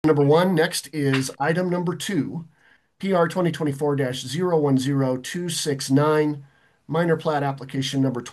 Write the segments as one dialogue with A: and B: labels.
A: Number one. Next is item number two, PR 2024-010269, minor plat application number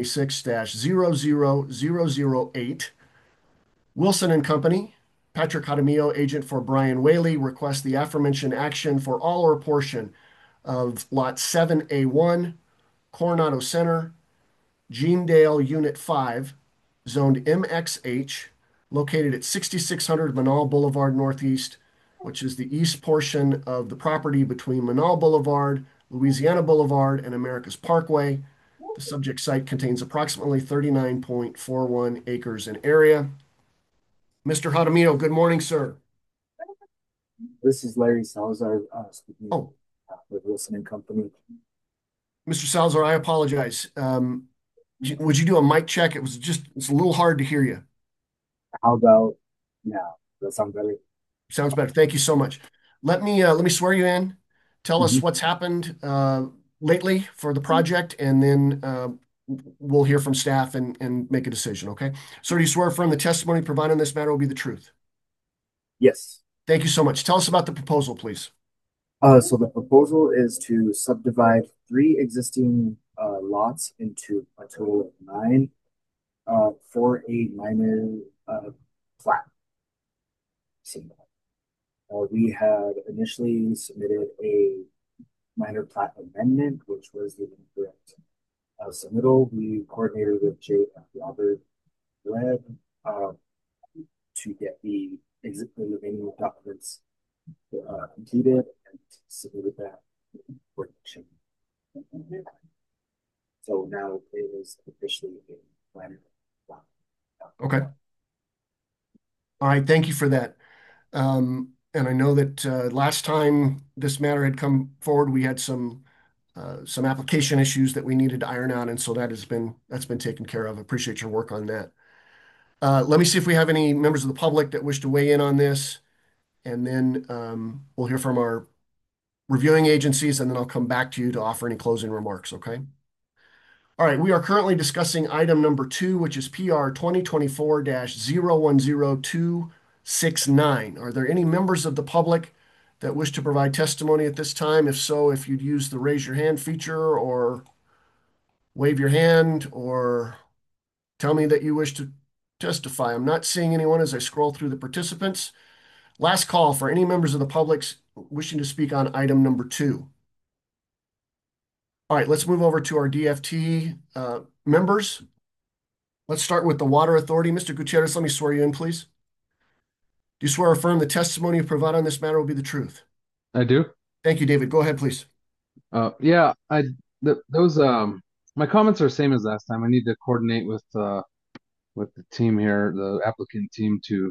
A: 2026-00008. Wilson and Company, Patrick Jaramillo, agent for Brian Whaley, requests the aforementioned action for all or portion of Lot 7A1, Coronado Center, Jeandale Unit 5, zoned MXH, located at 6600 Manal Boulevard Northeast, which is the east portion of the property between Manal Boulevard, Louisiana Boulevard, and Americas Parkway. The subject site contains approximately 39.41 acres in area. Mr. Jaramillo, good morning, sir.
B: This is Larry Salazar speaking
A: Oh,
B: with Wilson and Company.
A: Mr. Salazar, I apologize. Would you do a mic check? It's a little hard to hear you.
B: How about now? Does that sound better?
A: Sounds better. Thank you so much. Let me swear you in. Tell us
B: Mhm.
A: what's happened lately for the project, and then we'll hear from staff and make a decision, okay? So do you swear affirm the testimony provided in this matter will be the truth?
B: Yes.
A: Thank you so much. Tell us about the proposal, please.
B: So the proposal is to subdivide three existing lots into a total of nine for a minor plat. We had initially submitted a minor plat amendment, which was the incorrect submittal. We coordinated with Jay and Robert Webb uh, to get the remaining documents completed and submitted that for action. So now it is officially a planner.
A: Okay. All right. Thank you for that. And I know that last time this matter had come forward, we had some application issues that we needed to iron out, and so that's been taken care of. I appreciate your work on that. Let me see if we have any members of the public that wish to weigh in on this, and then we'll hear from our reviewing agencies, and then I'll come back to you to offer any closing remarks, okay? All right, we are currently discussing item number two, which is PR 2024-010269. Are there any members of the public that wish to provide testimony at this time? If so, if you'd use the raise your hand feature or wave your hand or tell me that you wish to testify. I'm not seeing anyone as I scroll through the participants. Last call for any members of the public wishing to speak on item number two. All right, let's move over to our DFT members. Let's start with the Water Authority. Mr. Gutierrez, let me swear you in, please. Do you swear or affirm the testimony you provide on this matter will be the truth?
C: I do.
A: Thank you, David. Go ahead, please.
C: Yeah, those my comments are the same as last time. I need to coordinate with the team here, the applicant team, to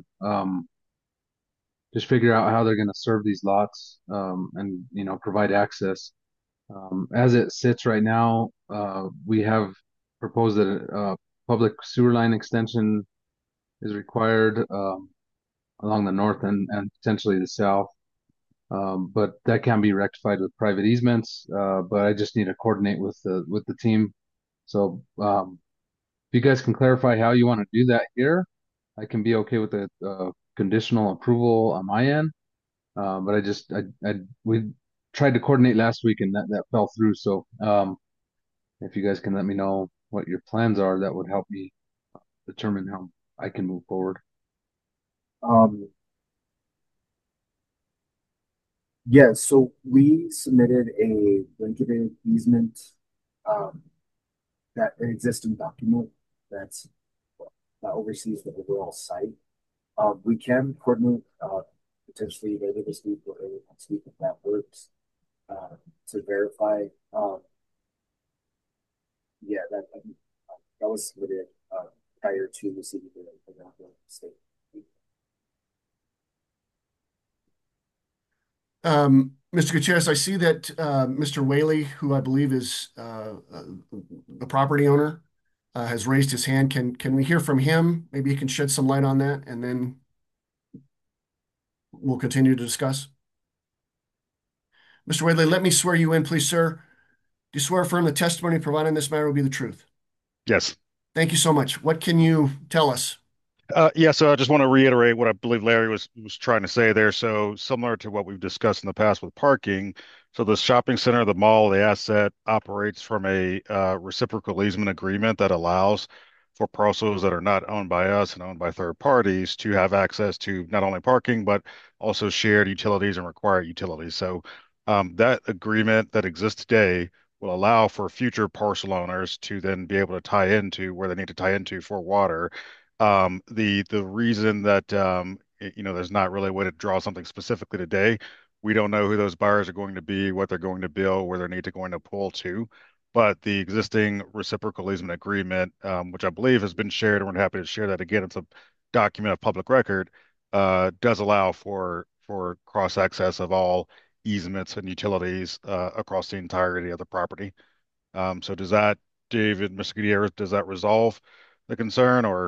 C: just figure out how they're going to serve these lots, and provide access. As it sits right now, we have proposed that a public sewer line extension is required along the north and potentially the south. But that can be rectified with private easements. But I just need to coordinate with the team. So if you guys can clarify how you want to do that here, I can be okay with the conditional approval on my end. But we tried to coordinate last week and that fell through. So if you guys can let me know what your plans are, that would help me determine how I can move forward.
B: Um, yeah, so we submitted a blanketed easement um, that an existing document that's that oversees the overall site. We can coordinate potentially later this week or early next week if that works uh, to verify. Yeah, that was submitted prior to receiving the state.
A: Mr. Gutierrez, I see that Mr. Whaley, who I believe is the property owner, has raised his hand. Can we hear from him? Maybe he can shed some light on that, and then we'll continue to discuss. Mr. Whaley, let me swear you in, please, sir. Do you swear or affirm the testimony provided in this matter will be the truth?
D: Yes.
A: Thank you so much. What can you tell us?
D: Yeah, so I just want to reiterate what I believe Larry was trying to say there. So similar to what we've discussed in the past with parking, so the shopping center, the mall, the asset operates from a reciprocal easement agreement that allows for parcels that are not owned by us and owned by third parties to have access to not only parking but also shared utilities and required utilities. So that agreement that exists today will allow for future parcel owners to then be able to tie into where they need to tie into for water. The reason that there's not really a way to draw something specifically today. We don't know who those buyers are going to be, what they're going to build, where they need to going to pull to. But the existing reciprocal easement agreement, which I believe has been shared, and we're happy to share that again. It's a document of public record, does allow for cross access of all easements and utilities across the entirety of the property. So does that, David, Mr. Gutierrez, does that resolve the concern, or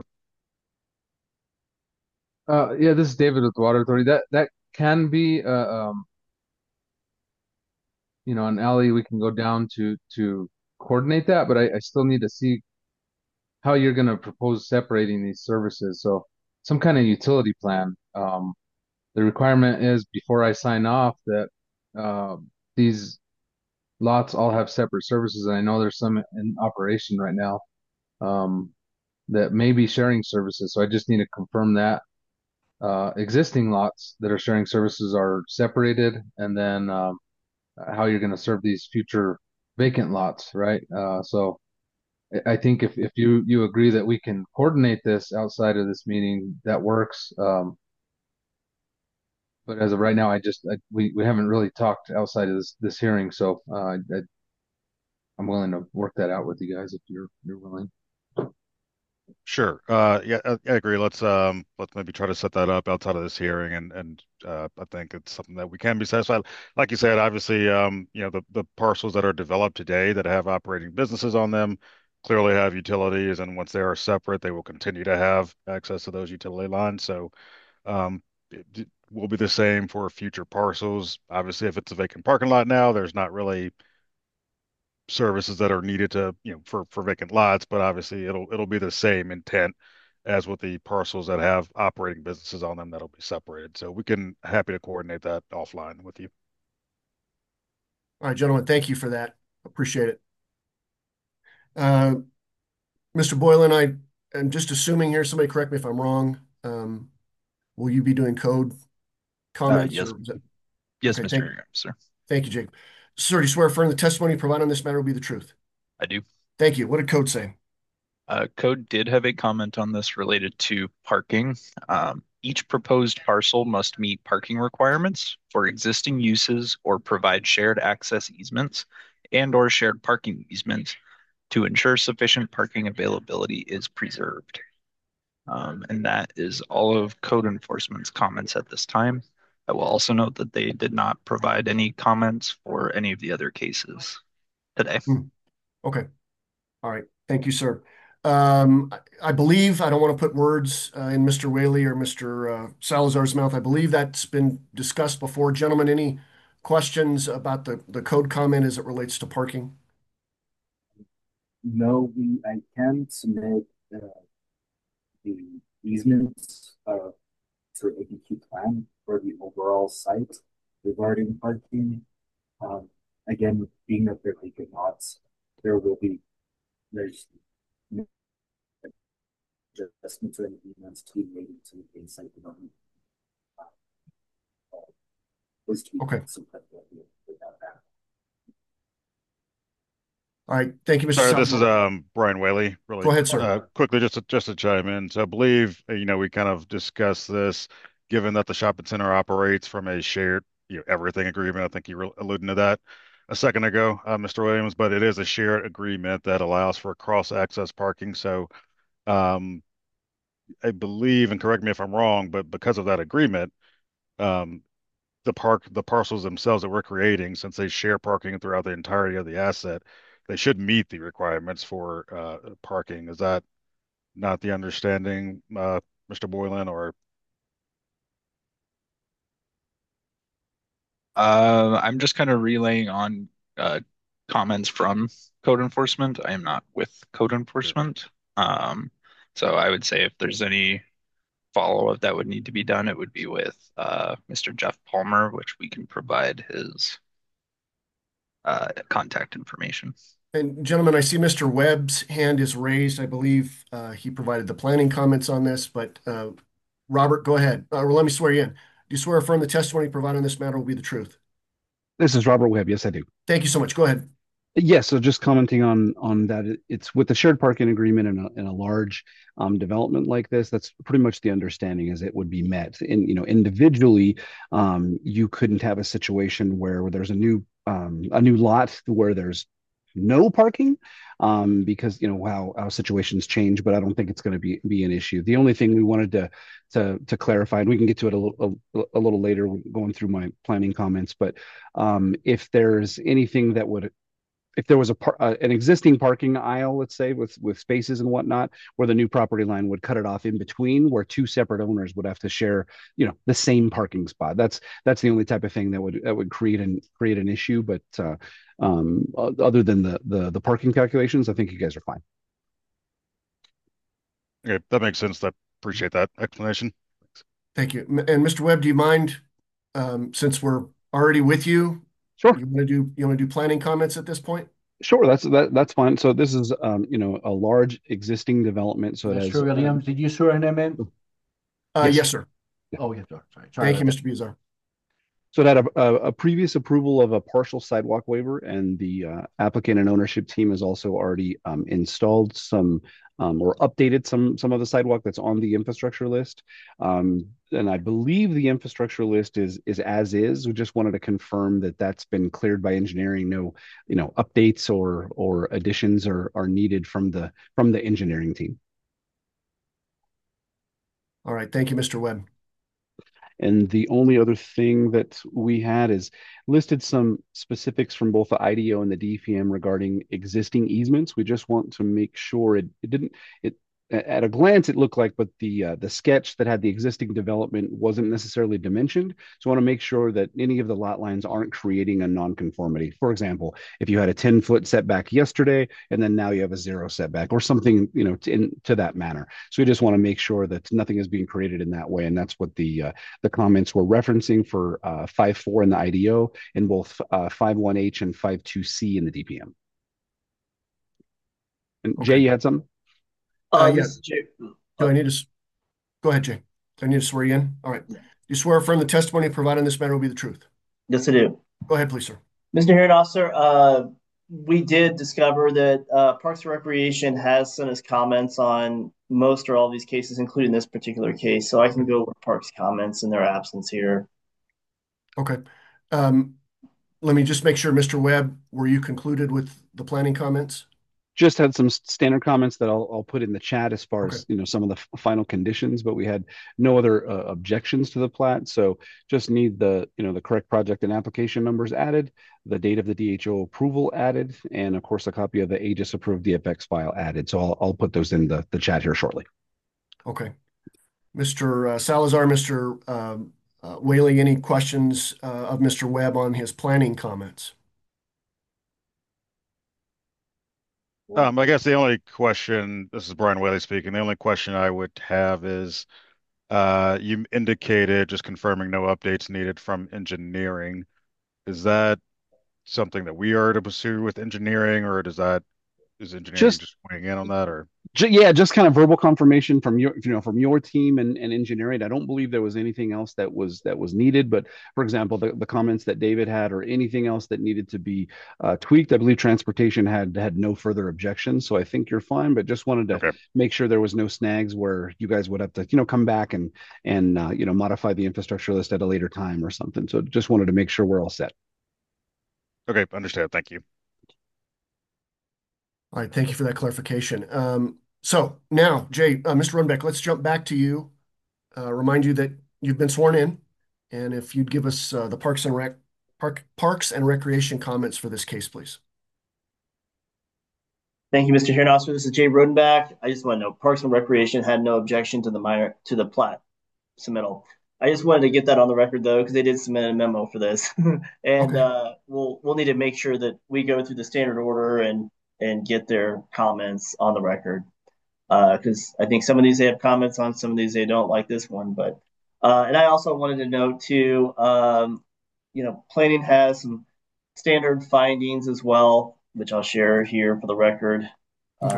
C: Yeah, this is David with the Water Authority. That can be, an alley we can go down to coordinate that, but I still need to see how you're going to propose separating these services. So some kind of utility plan. The requirement is before I sign off that uh, these lots all have separate services, and I know there's some in operation right now um, that may be sharing services. So I just need to confirm that existing lots that are sharing services are separated, and then how you're going to serve these future vacant lots, right? So I think if you agree that we can coordinate this outside of this meeting, that works. But as of right now, we haven't really talked outside of this hearing, so I'm willing to work that out with you guys if you're willing.
D: sure. Yeah, I agree. Let's maybe try to set that up outside of this hearing, and I think it's something that we can be satisfied. Like you said, obviously, the parcels that are developed today that have operating businesses on them clearly have utilities, and once they are separate, they will continue to have access to those utility lines. So, it will be the same for future parcels. Obviously, if it's a vacant parking lot now, there's not really services that are needed to, for vacant lots, but obviously it'll be the same intent as with the parcels that have operating businesses on them that'll be separated. So we can happy to coordinate that offline with you.
A: All right, gentlemen, thank you for that. Appreciate it. Uh, Mr. Boylan, I am just assuming here, somebody correct me if I'm wrong. Will you be doing code comments
E: Yes,
A: or is that?
E: yes,
A: Okay,
E: Mr. Ingram, sir.
A: thank you, Jake. Sir, do you swear affirm the testimony provided on this matter will be the truth?
E: I do.
A: Thank you. What did code say?
E: Code did have a comment on this related to parking. Each proposed parcel must meet parking requirements for existing uses or provide shared access easements and/or shared parking easements to ensure sufficient parking availability is preserved. And that is all of code enforcement's comments at this time. I will also note that they did not provide any comments for any of the other cases today.
A: Okay. All right. Thank you, sir. I believe, I don't want to put words in Mr. Whaley or Mr. Salazar's mouth. I believe that's been discussed before. Gentlemen, any questions about the code comment as it relates to parking?
B: No, I can submit the easements for APQ plan for the overall site regarding parking. Um, Again, being that they're vacant lots, there's adjustments or easements to be made to the site development. Was to be
A: Okay.
B: some type of without that.
A: All right. Thank you, Mr.
D: Sorry, this is
A: Salazar.
D: Brian Whaley.
A: Go
D: Really
A: ahead, sir.
D: quickly, just to chime in. So I believe we kind of discussed this, given that the shopping center operates from a shared everything agreement. I think you were alluding to that a second ago, Mr. Williams, but it is a shared agreement that allows for cross access parking. So um, I believe, and correct me if I'm wrong, but because of that agreement, um, the parcels themselves that we're creating, since they share parking throughout the entirety of the asset, they should meet the requirements for parking. Is that not the understanding, Mr. Boylan, or
E: I'm just kind of relaying on uh, comments from code enforcement. I am not with code
D: sure.
E: enforcement. Um, so I would say if there's any follow-up that would need to be done, it would be with Mr. Jeff Palmer, which we can provide his contact information.
A: And gentlemen, I see Mr. Webb's hand is raised. I believe he provided the planning comments on this, but Robert, go ahead. Or let me swear you in. Do you swear affirm the testimony provided on this matter will be the truth?
F: This is Robert Webb. Yes, I do.
A: Thank you so much. Go ahead.
F: Yes, so just commenting on that, it's with the shared parking agreement in a large development like this. That's pretty much the understanding is it would be met. And individually, you couldn't have a situation where there's a new lot where there's no parking, because how situations change. But I don't think it's going to be an issue. The only thing we wanted to clarify, and we can get to it a little later, going through my planning comments. But if there's anything that would if there was an existing parking aisle, let's say with spaces and whatnot, where the new property line would cut it off in between, where two separate owners would have to share, the same parking spot. That's the only type of thing that would create an issue. But other than the parking calculations, I think you guys are fine.
D: Okay, that makes sense. I appreciate that explanation.
A: Thank you. And Mr. Webb, do you mind, since we're already with you,
F: Sure.
A: you want to do planning comments at this point?
F: Sure, that's fine. So this is a large existing development. So it has
G: Mr. Williams, did you swear him in?
A: Yes, sir.
G: Oh, yeah, sorry.
A: Thank you, Mr. Buzar.
F: So it had a previous approval of a partial sidewalk waiver, and the applicant and ownership team has also already installed some or updated some of the sidewalk that's on the infrastructure list. And I believe the infrastructure list is as is. We just wanted to confirm that that's been cleared by engineering. No, updates or additions are needed from the engineering team.
A: All right, thank you, Mr. Webb.
F: And the only other thing that we had is listed some specifics from both the IDO and the DPM regarding existing easements. We just want to make sure it didn't, at a glance, it looked like, but the sketch that had the existing development wasn't necessarily dimensioned. So I want to make sure that any of the lot lines aren't creating a nonconformity. For example, if you had a 10-foot setback yesterday, and then now you have a 0 setback or something, to that manner. So we just want to make sure that nothing is being created in that way. And that's what the comments were referencing for 5.4 in the IDO, and both 5.1H and 5.2C in the DPM. And
A: Okay.
F: Jay, you had something?
A: Yes. Do I need to? Go ahead, Jay. Do I need to swear you in? All right. You swear affirm the testimony provided in this matter will be the truth.
H: Yes, I do.
A: Go ahead, please, sir.
H: Mr. Hearing Officer, we did discover that Parks and Recreation has sent us comments on most or all of these cases, including this particular case. So I can go over Parks comments in their absence here.
A: Okay. Let me just make sure, Mr. Webb, were you concluded with the planning comments?
F: Just had some standard comments that I'll put in the chat as far
A: Okay.
F: as some of the final conditions, but we had no other objections to the plat. So just need the correct project and application numbers added, the date of the DHO approval added, and of course a copy of the Aegis approved DFX file added. So I'll put those in the chat here shortly.
A: Okay. Mr. Salazar, Mr. Whaley, any questions of Mr. Webb on his planning comments?
D: I guess the only question, this is Brian Whaley speaking, the only question I would have is, you indicated, just confirming, no updates needed from engineering. Is that something that we are to pursue with engineering, or is engineering just weighing in on that, or?
F: Yeah, just kind of verbal confirmation from your team and engineering. I don't believe there was anything else that was needed. But for example, the comments that David had, or anything else that needed to be tweaked, I believe transportation had no further objections. So I think you're fine. But just wanted to make sure there was no snags where you guys would have to come back and modify the infrastructure list at a later time or something. So just wanted to make sure we're all set.
D: Okay, understand. Thank you.
A: All right, thank you for that clarification. So now, Jay, Mr. Runbeck, let's jump back to you. Remind you that you've been sworn in, and if you'd give us the Parks and Recreation comments for this case, please.
H: Thank you, Mr. Hearing Officer. This is Jay Rodenbach. I just want to know Parks and Recreation had no objection to the plat submittal. I just wanted to get that on the record, though, because they did submit a memo for this, and we'll need to make sure that we go through the standard order and get their comments on the record. because I think some of these they have comments on, some of these they don't, like this one. But and I also wanted to note too, planning has some standard findings as well, which I'll share here for the record.
A: Okay.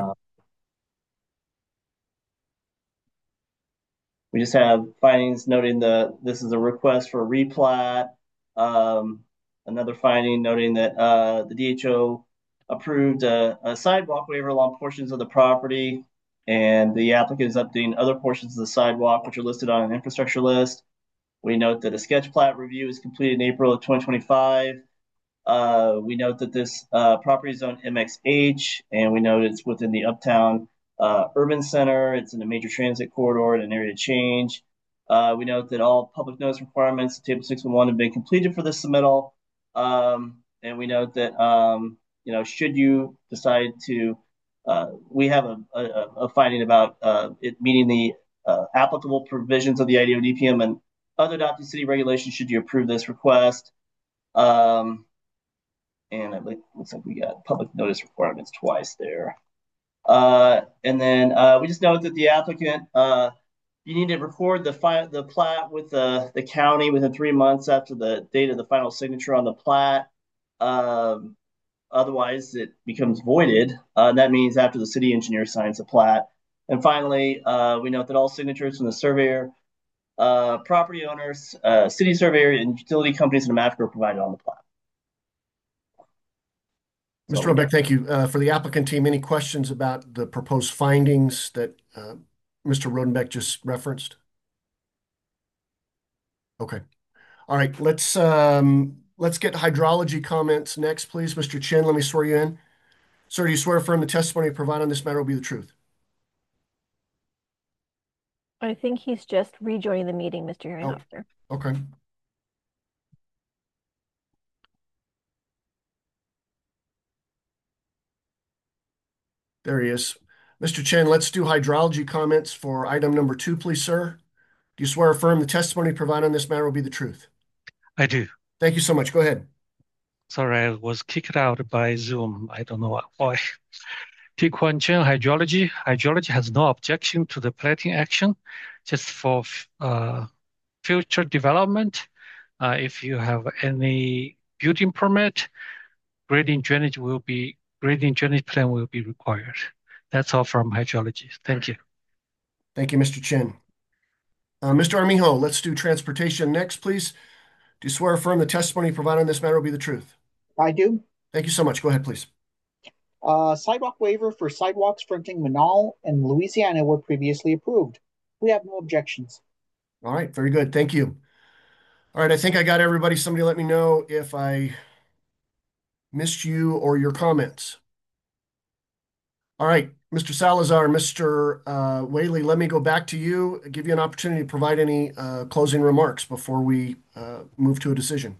H: We just have findings noting this is a request for a replat. Another finding noting that the DHO approved a sidewalk waiver along portions of the property, and the applicant is updating other portions of the sidewalk which are listed on an infrastructure list. We note that a sketch plat review is completed in April of 2025. We note that this property is on MXH, and we note it's within the Uptown Urban Center. It's in a major transit corridor and an area of change. We note that all public notice requirements of Table 611 have been completed for this submittal. And we note that, should you decide to, we have a finding about it meeting the applicable provisions of the IDO DPM and other adopted city regulations should you approve this request. And it looks like we got public notice requirements twice there. And then we just note that the applicant, you need to record the plat with the county within 3 months after the date of the final signature on the plat. Otherwise, it becomes voided. That means after the city engineer signs the plat. And finally, we note that all signatures from the surveyor, property owners, city surveyor, and utility companies and a map are provided on the plat.
A: Mr. Rodenbeck, thank you. For the applicant team, any questions about the proposed findings that Mr. Rodenbeck just referenced? Okay. All right. Let's get hydrology comments next, please. Mr. Chen, let me swear you in. Sir, do you swear affirm the testimony provided on this matter will be the truth?
I: I think he's just rejoining the meeting, Mr. Herrenhofer.
A: Okay. There he is. Mr. Chen, let's do hydrology comments for item number 2, please, sir. Do you swear affirm the testimony provided on this matter will be the truth?
J: I do.
A: Thank you so much. Go ahead.
J: Sorry, I was kicked out by Zoom. I don't know why. T-Quan Chen, hydrology. Hydrology has no objection to the plating action, just for future development. If you have any building permit, grading drainage plan will be required. That's all from hydrology. Thank you.
A: Thank you, Mr. Chen. Mr. Armijo, let's do transportation next, please. Do you swear affirm the testimony provided on this matter will be the truth?
K: I do.
A: Thank you so much. Go ahead, please.
K: Sidewalk waiver for sidewalks fronting Manal and Louisiana were previously approved. We have no objections.
A: All right, very good. Thank you. All right, I think I got everybody. Somebody let me know if I missed you or your comments. All right, Mr. Salazar, Mr. Whaley, let me go back to you, give you an opportunity to provide any closing remarks before we move to a decision.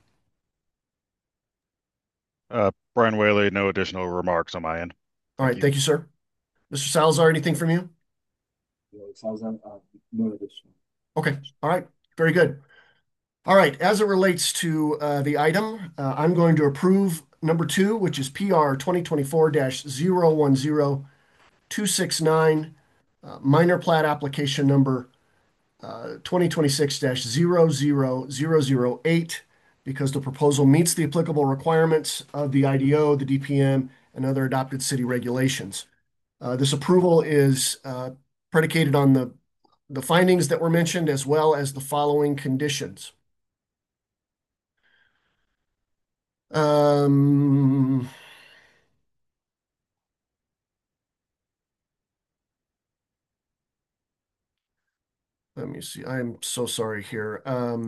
D: Brian Whaley, no additional remarks on my end.
A: All right, thank you, sir. Mr. Salazar, anything from you?
B: No additional.
A: Okay, all right, very good. All right, as it relates to the item, I'm going to approve number 2, which is PR 2024-010269, minor plat application number 2026-00008, because the proposal meets the applicable requirements of the IDO, the DPM, and other adopted city regulations. This approval is predicated on the findings that were mentioned, as well as the following conditions. Let me see. I'm so sorry here.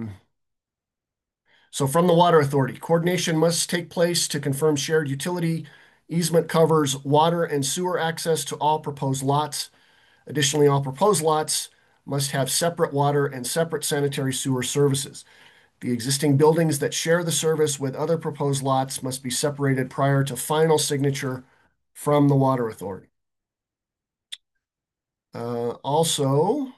A: So from the Water Authority, coordination must take place to confirm shared utility easement covers water and sewer access to all proposed lots. Additionally, all proposed lots must have separate water and separate sanitary sewer services. The existing buildings that share the service with other proposed lots must be separated prior to final signature from the Water Authority. Also,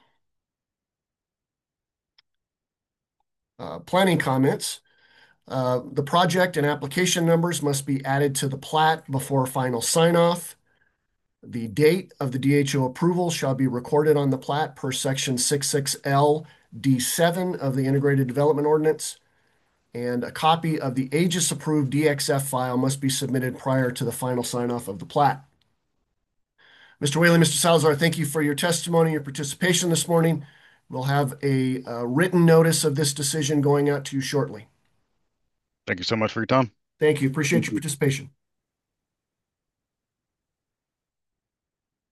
A: planning comments. The project and application numbers must be added to the plat before final sign-off. The date of the DHO approval shall be recorded on the plat per section 66L D7 of the Integrated Development Ordinance. And a copy of the Aegis approved DXF file must be submitted prior to the final sign off of the plat. Mr. Whaley, Mr. Salazar, thank you for your testimony, your participation this morning. We'll have a written notice of this decision going out to you shortly.
D: Thank you so much for your time.
A: Thank you. Appreciate your participation.